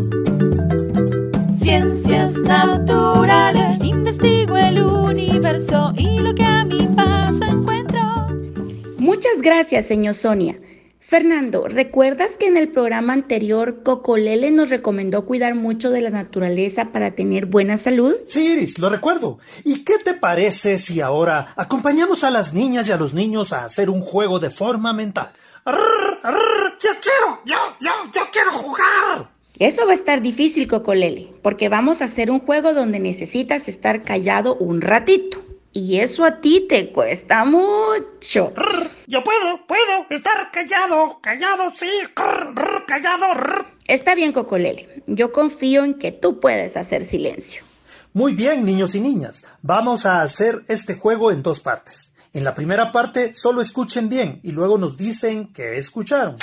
Ciencias naturales. Investigo el universo y lo que a mi paso encuentro. Muchas gracias, señor Sonia. Fernando, ¿recuerdas que en el programa anterior Cocolele nos recomendó cuidar mucho de la naturaleza para tener buena salud? Sí, Iris, lo recuerdo. ¿Y qué te parece si ahora acompañamos a las niñas y a los niños a hacer un juego de forma mental? ¡Arr, arr! ¡Yo quiero! ¡Yo, yo, yo quiero jugar! Eso va a estar difícil, Cocolele, porque vamos a hacer un juego donde necesitas estar callado un ratito. Y eso a ti te cuesta mucho. Rrr, yo puedo, puedo estar callado, callado, sí, rrr, rrr, callado. Rrr. Está bien, Cocolele. Yo confío en que tú puedes hacer silencio. Muy bien, niños y niñas. Vamos a hacer este juego en dos partes. En la primera parte, solo escuchen bien y luego nos dicen qué escucharon.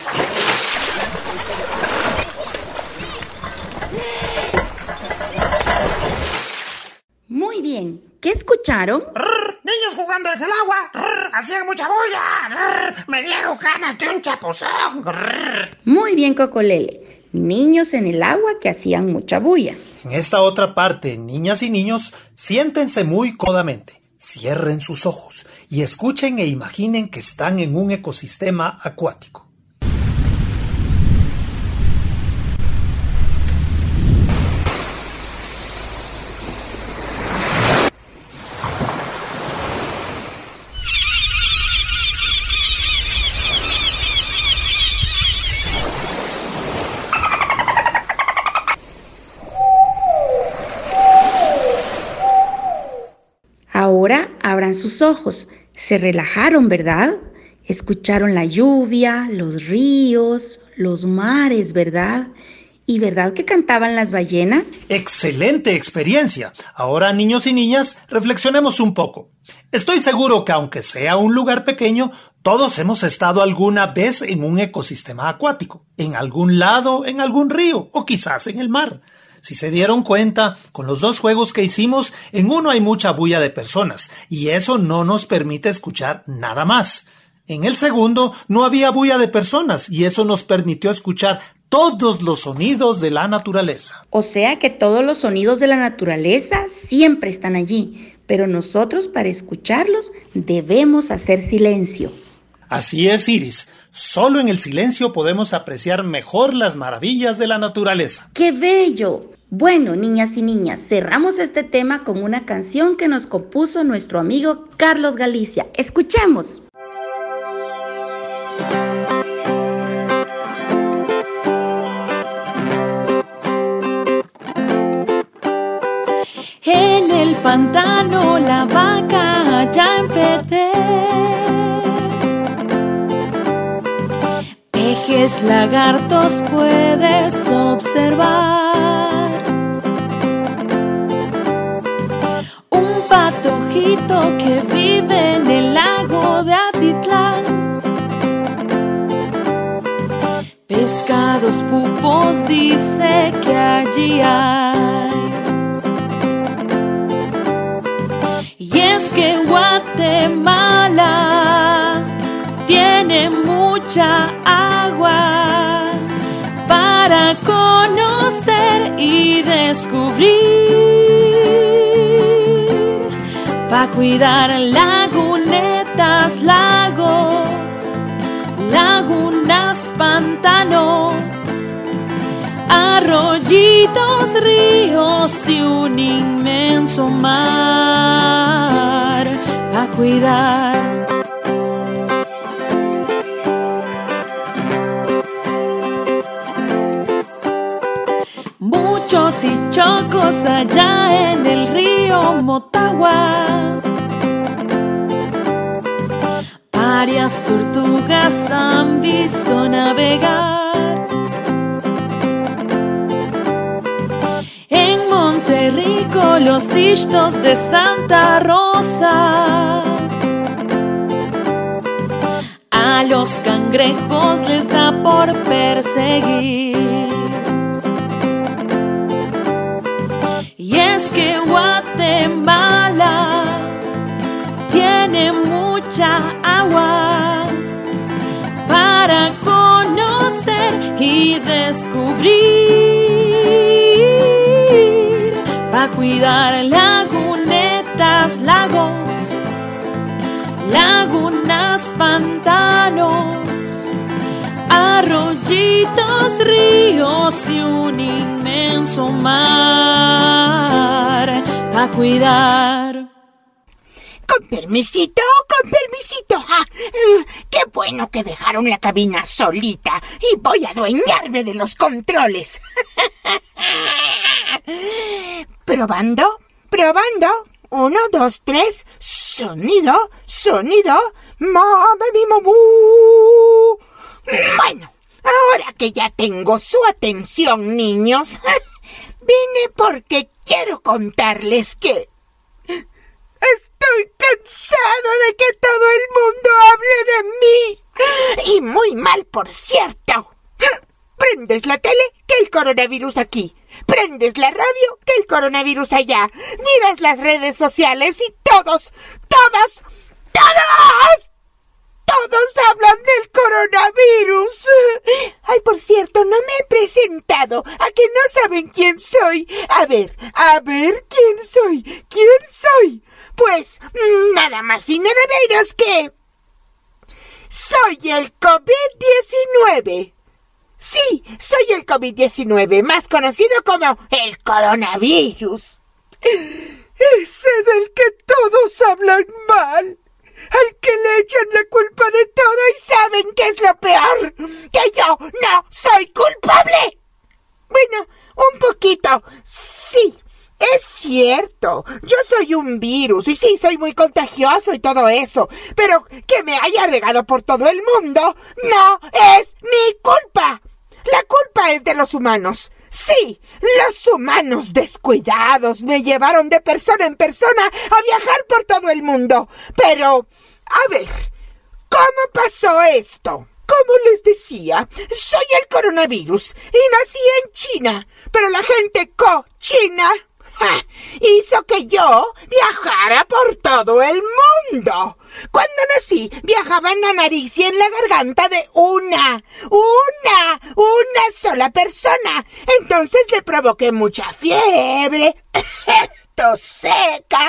Muy bien. ¿Qué escucharon? Rrr, niños jugando en el agua. Rrr, hacían mucha bulla. Rrr, me dieron ganas de un chapuzón. Rrr. Muy bien, Cocolele. Niños en el agua que hacían mucha bulla. En esta otra parte, niñas y niños, siéntense muy cómodamente. Cierren sus ojos y escuchen e imaginen que están en un ecosistema acuático. Ahora abran sus ojos. Se relajaron, ¿verdad? Escucharon la lluvia, los ríos, los mares, ¿verdad? ¿Y verdad que cantaban las ballenas? ¡Excelente experiencia! Ahora, niños y niñas, reflexionemos un poco. Estoy seguro que aunque sea un lugar pequeño, todos hemos estado alguna vez en un ecosistema acuático, en algún lado, en algún río o quizás en el mar. Si se dieron cuenta, con los dos juegos que hicimos, en uno hay mucha bulla de personas y eso no nos permite escuchar nada más. En el segundo no había bulla de personas y eso nos permitió escuchar todos los sonidos de la naturaleza. O sea que todos los sonidos de la naturaleza siempre están allí, pero nosotros para escucharlos debemos hacer silencio. Así es, Iris. Solo en el silencio podemos apreciar mejor las maravillas de la naturaleza. ¡Qué bello! Bueno, niñas y niñas, cerramos este tema con una canción que nos compuso nuestro amigo Carlos Galicia. ¡Escuchemos! En el pantano la vaca ya empecé. Pejes, lagartos puedes observar. Un patojito que vive en el lago de Atitlán. Pescados pupos dice que allí hay. Y es que Guatemala tiene mucha agua para conocer y descubrir, para cuidar lagunetas, lagos, lagunas, pantanos, arroyitos, ríos y un inmenso mar, para cuidar. Muchos y chocos allá en el río Motagua. Varias tortugas han visto navegar. En Monterrico los ixtos de Santa Rosa. a los cangrejos les da por perseguir. Y es que Guatemala tiene mucha agua para conocer y descubrir, para cuidar lagunetas, lagos, lagunas, pantanos, arroyitos, ríos y un inmenso mar, para cuidar. Con permisito, con permisito. Ah, qué bueno que dejaron la cabina solita y voy a adueñarme de los controles. Probando, probando. Uno, dos, tres. Sonido, sonido. Mame, mi mamú. Bueno, ahora que ya tengo su atención, niños, vine porque quiero contarles que estoy cansado de que todo el mundo hable de mí. Y muy mal, por cierto. Prendes la tele, que el coronavirus aquí. Prendes la radio, que el coronavirus allá. Miras las redes sociales y todos, todos, todos, todos hablan del coronavirus. Ay, por cierto, no me he presentado. ¿A que no saben quién soy? A ver, a ver, ¿quién soy? ¿Quién soy? Pues, nada más y nada menos que... soy el COVID diecinueve. Sí, soy el COVID diecinueve, más conocido como el coronavirus. Ese del que todos hablan mal. Al que le echan la culpa de todo y saben que es lo peor. Que yo no soy culpable. Bueno, un poquito, sí. Es cierto, yo soy un virus y sí, soy muy contagioso y todo eso, pero que me haya regado por todo el mundo no es mi culpa. La culpa es de los humanos. Sí, los humanos descuidados me llevaron de persona en persona a viajar por todo el mundo. Pero, a ver, ¿cómo pasó esto? Como les decía, soy el coronavirus y nací en China, pero la gente cochina ¡ja! Hizo que yo viajara por todo el mundo. Cuando nací, viajaba en la nariz y en la garganta de una, una, una sola persona. Entonces le provoqué mucha fiebre, tos seca,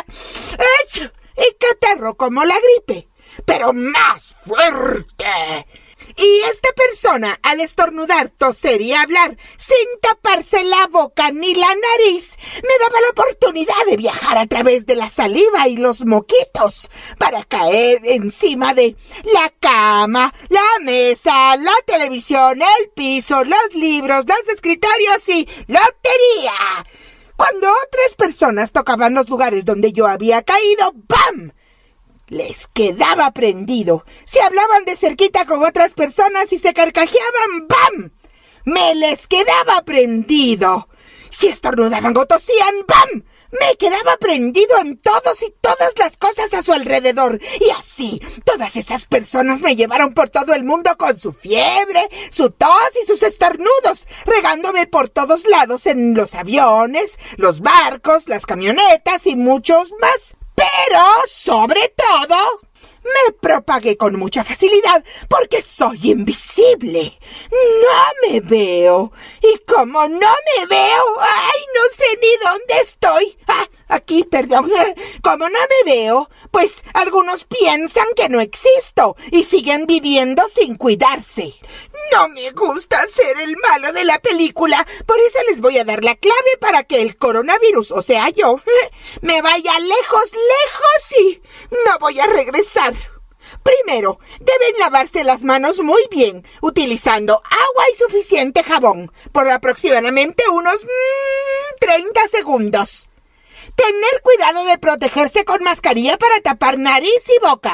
y catarro como la gripe, pero más fuerte. Y esta persona, al estornudar, toser y hablar sin taparse la boca ni la nariz, me daba la oportunidad de viajar a través de la saliva y los moquitos para caer encima de la cama, la mesa, la televisión, el piso, los libros, los escritorios y lotería. Cuando otras personas tocaban los lugares donde yo había caído, ¡bam!, les quedaba prendido. Si hablaban de cerquita con otras personas y se carcajeaban, ¡bam!, me les quedaba prendido. Si estornudaban o tosían, ¡bam!, me quedaba prendido en todos y todas las cosas a su alrededor. Y así, todas esas personas me llevaron por todo el mundo con su fiebre, su tos y sus estornudos, regándome por todos lados en los aviones, los barcos, las camionetas y muchos más. Pero, sobre todo, me propagué con mucha facilidad porque soy invisible. No me veo. Y como no me veo, ¡ay, no sé ni dónde estoy! Ah, aquí, perdón. Como no me veo, pues algunos piensan que no existo y siguen viviendo sin cuidarse. No me gusta ser el malo de la película, por eso les voy a dar la clave para que el coronavirus, o sea yo, me vaya lejos, lejos y no voy a regresar. Primero, deben lavarse las manos muy bien, utilizando agua y suficiente jabón, por aproximadamente unos mmm, treinta segundos. Tener cuidado de protegerse con mascarilla para tapar nariz y boca.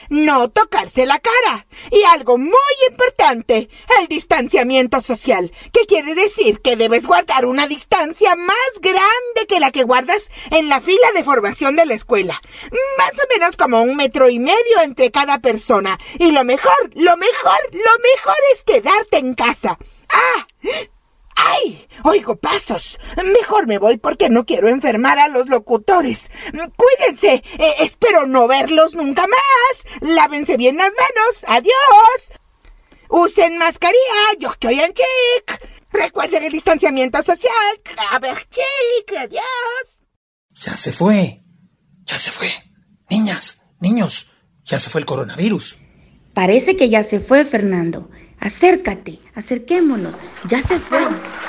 no tocarse la cara. Y algo muy importante, el distanciamiento social, que quiere decir que debes guardar una distancia más grande que la que guardas en la fila de formación de la escuela. Más o menos como un metro y medio entre cada persona. Y lo mejor, lo mejor, lo mejor es quedarte en casa. ¡Ah! ¡Ay! Oigo pasos. Mejor me voy porque no quiero enfermar a los locutores. Cuídense. Eh, espero no verlos nunca más. Lávense bien las manos. Adiós. Usen mascarilla. Yo soy en chic. Recuerden el distanciamiento social. Kraber chic. Adiós. Ya se fue. Ya se fue. Niñas, niños, ya se fue el coronavirus. Parece que ya se fue, Fernando. Acércate, acerquémonos. Ya se fue.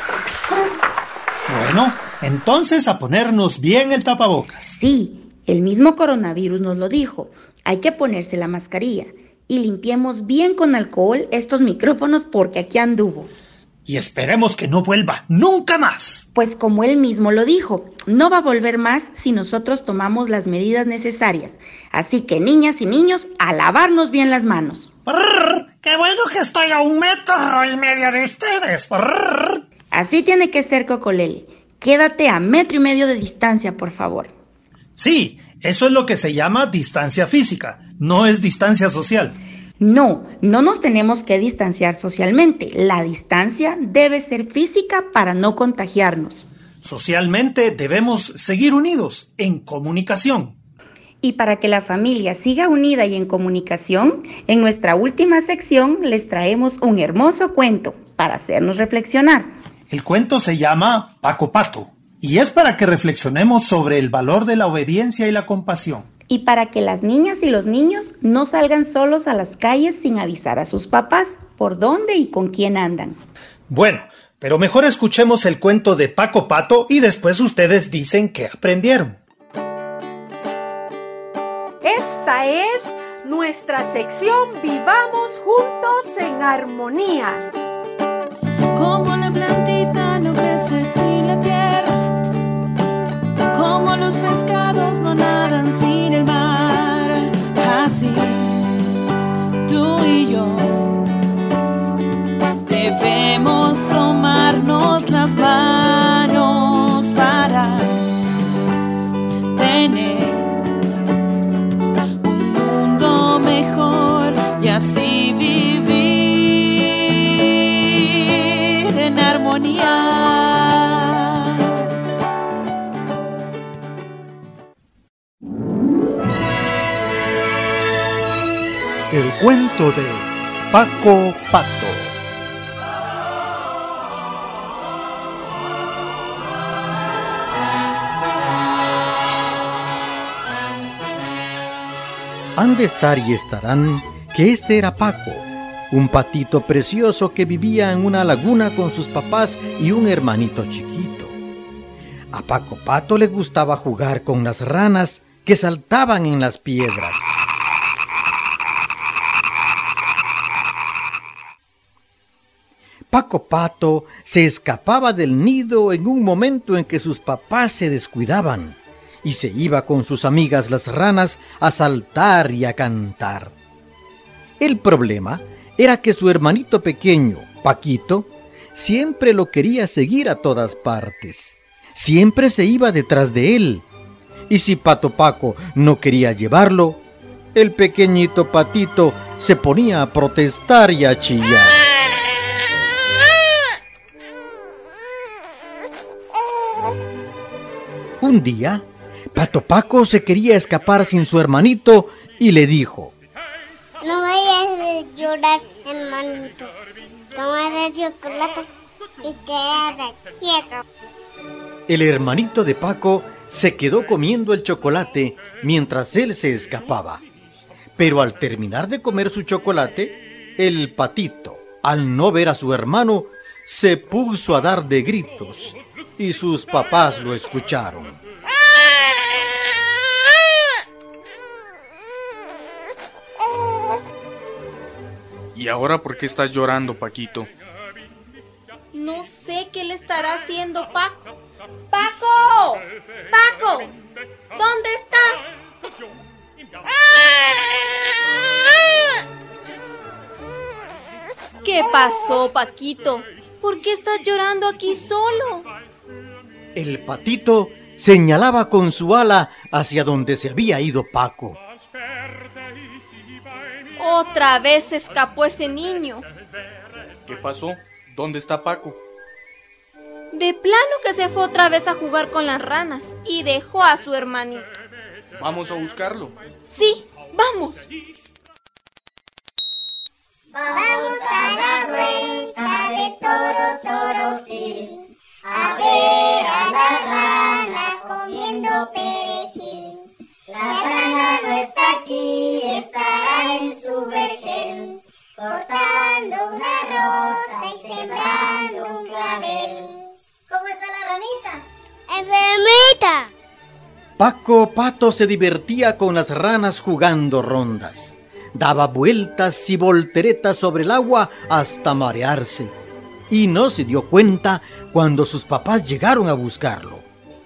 Bueno, entonces a ponernos bien el tapabocas. Sí, el mismo coronavirus nos lo dijo. Hay que ponerse la mascarilla. Y limpiemos bien con alcohol estos micrófonos porque aquí anduvo. Y esperemos que no vuelva nunca más. Pues como él mismo lo dijo, no va a volver más si nosotros tomamos las medidas necesarias. Así que niñas y niños, a lavarnos bien las manos. Brrr, ¡qué bueno que estoy a un metro y medio de ustedes! Brrr. Así tiene que ser, Cocolele. Quédate a metro y medio de distancia, por favor. Sí, eso es lo que se llama distancia física, no es distancia social. No, no nos tenemos que distanciar socialmente. La distancia debe ser física para no contagiarnos. Socialmente debemos seguir unidos, en comunicación. Y para que la familia siga unida y en comunicación, en nuestra última sección les traemos un hermoso cuento para hacernos reflexionar. El cuento se llama Paco Pato y es para que reflexionemos sobre el valor de la obediencia y la compasión. Y para que las niñas y los niños no salgan solos a las calles sin avisar a sus papás por dónde y con quién andan. Bueno, pero mejor escuchemos el cuento de Paco Pato y después ustedes dicen qué aprendieron. Esta es nuestra sección Vivamos Juntos en Armonía. Como la plantita no crece sin la tierra, como los pescados no nadan sin el mar, así tú y yo debemos tomarnos las manos para tener un mundo mejor y así vivir en armonía. El cuento de Paco Pato. Han de estar y estarán que este era Paco, un patito precioso que vivía en una laguna con sus papás y un hermanito chiquito. A Paco Pato le gustaba jugar con las ranas que saltaban en las piedras. Paco Pato se escapaba del nido en un momento en que sus papás se descuidaban y se iba con sus amigas las ranas a saltar y a cantar. El problema era que su hermanito pequeño, Paquito, siempre lo quería seguir a todas partes. Siempre se iba detrás de él. Y si Pato Paco no quería llevarlo, el pequeñito patito se ponía a protestar y a chillar. Un día, Pato Paco se quería escapar sin su hermanito y le dijo: No vayas a llorar, hermanito. Toma el chocolate y quédate quieto. El hermanito de Paco se quedó comiendo el chocolate mientras él se escapaba. Pero al terminar de comer su chocolate, el patito, al no ver a su hermano, se puso a dar de gritos y sus papás lo escucharon. ¿Y ahora por qué estás llorando, Paquito? No sé qué le estará haciendo Paco. ¡Paco! ¡Paco! ¿Dónde estás? ¿Qué pasó, Paquito? ¿Por qué estás llorando aquí solo? El patito señalaba con su ala hacia donde se había ido Paco. Otra vez se escapó ese niño. ¿Qué pasó? ¿Dónde está Paco? De plano que se fue otra vez a jugar con las ranas y dejó a su hermanito. Vamos a buscarlo. Sí, vamos. Vamos a la vuelta de Toro Toro Gil, a ver a la rana comiendo perejil. La rana no está aquí, estará en su vergel, cortando una rosa y sembrando un clavel. ¿Cómo está la ranita? ¡Enfermita! Paco Pato se divertía con las ranas jugando rondas. Daba vueltas y volteretas sobre el agua hasta marearse. Y no se dio cuenta cuando sus papás llegaron a buscarlo.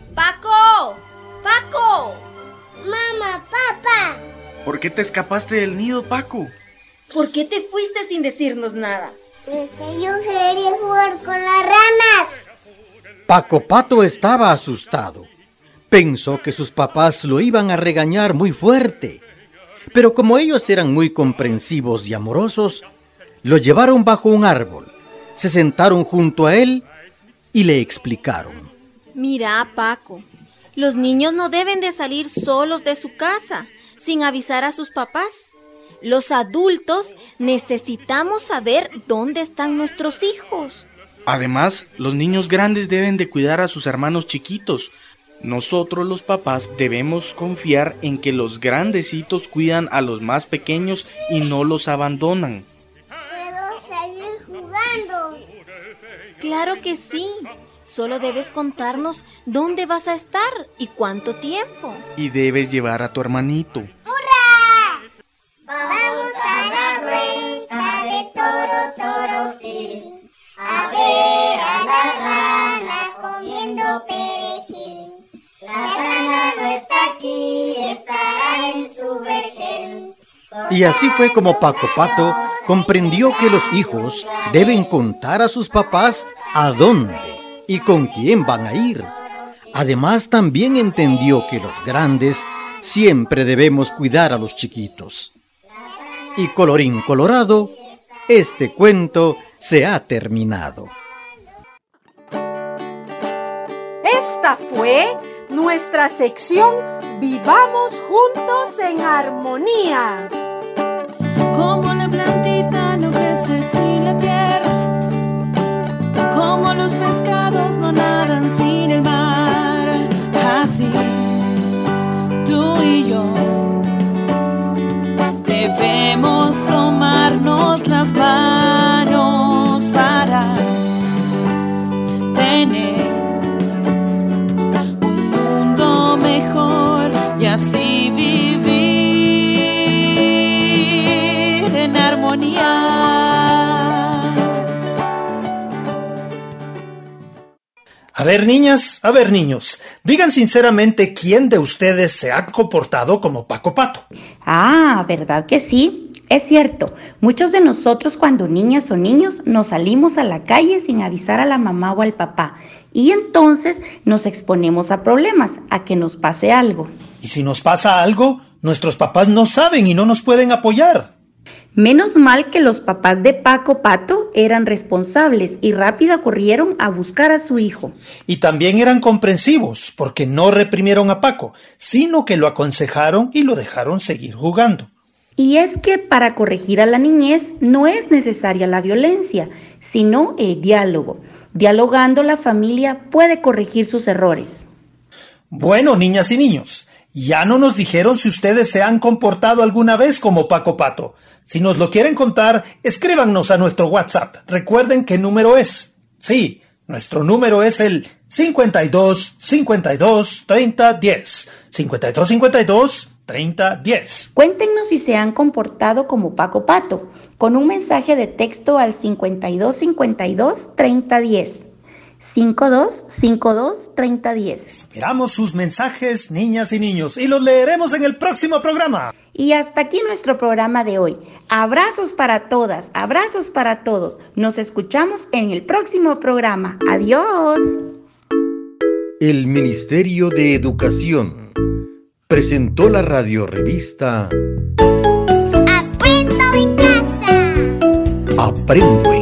¡Paco! ¡Paco! ¡Mamá, papá! ¿Por qué te escapaste del nido, Paco? ¿Por qué te fuiste sin decirnos nada? Porque yo quería jugar con las ranas. Paco Pato estaba asustado. Pensó que sus papás lo iban a regañar muy fuerte. Pero como ellos eran muy comprensivos y amorosos, lo llevaron bajo un árbol, se sentaron junto a él y le explicaron. Mira, Paco, los niños no deben de salir solos de su casa sin avisar a sus papás. Los adultos necesitamos saber dónde están nuestros hijos. Además, los niños grandes deben de cuidar a sus hermanos chiquitos. Nosotros los papás debemos confiar en que los grandecitos cuidan a los más pequeños y no los abandonan. ¿Puedo seguir jugando? Claro que sí. Solo debes contarnos dónde vas a estar y cuánto tiempo. Y debes llevar a tu hermanito. ¡Hurra! Vamos a la vuelta de Toro Toro Gil, a ver a la rana comiendo perejil. La rana no está aquí, estará en su vergel. Y así fue como Paco Pato comprendió que los hijos deben contar a sus papás a dónde y con quién van a ir. Además, también entendió que los grandes siempre debemos cuidar a los chiquitos. Y colorín colorado, este cuento se ha terminado. Esta fue nuestra sección Vivamos Juntos en Armonía. Como la plantita no crece sin la tierra, como los pescados no nadan sin el mar, así tú y yo debemos tomarnos las manos para tener un mundo mejor y así vivir en armonía. A ver, niñas, a ver, niños, digan sinceramente quién de ustedes se ha comportado como Paco Pato. Ah, ¿verdad que sí? Es cierto, muchos de nosotros cuando niñas o niños nos salimos a la calle sin avisar a la mamá o al papá y entonces nos exponemos a problemas, a que nos pase algo. Y si nos pasa algo, nuestros papás no saben y no nos pueden apoyar. Menos mal que los papás de Paco Pato eran responsables y rápido corrieron a buscar a su hijo. Y también eran comprensivos, porque no reprimieron a Paco, sino que lo aconsejaron y lo dejaron seguir jugando. Y es que para corregir a la niñez no es necesaria la violencia, sino el diálogo. Dialogando, la familia puede corregir sus errores. Bueno, niñas y niños, ya no nos dijeron si ustedes se han comportado alguna vez como Paco Pato. Si nos lo quieren contar, escríbanos a nuestro WhatsApp. Recuerden qué número es. Sí, nuestro número es el cincuenta y dos, cincuenta y dos, treinta, diez. cincuenta y dos, cincuenta y dos, treinta, diez. Cuéntenos si se han comportado como Paco Pato, con un mensaje de texto al cincuenta y dos, cincuenta y dos, treinta, diez. cinco dos cinco dos, tres cero uno cero. Esperamos sus mensajes, niñas y niños, y los leeremos en el próximo programa. Y hasta aquí nuestro programa de hoy. Abrazos para todas, abrazos para todos. Nos escuchamos en el próximo programa. Adiós. El Ministerio de Educación presentó la radiorevista Aprendo en casa. Aprendo en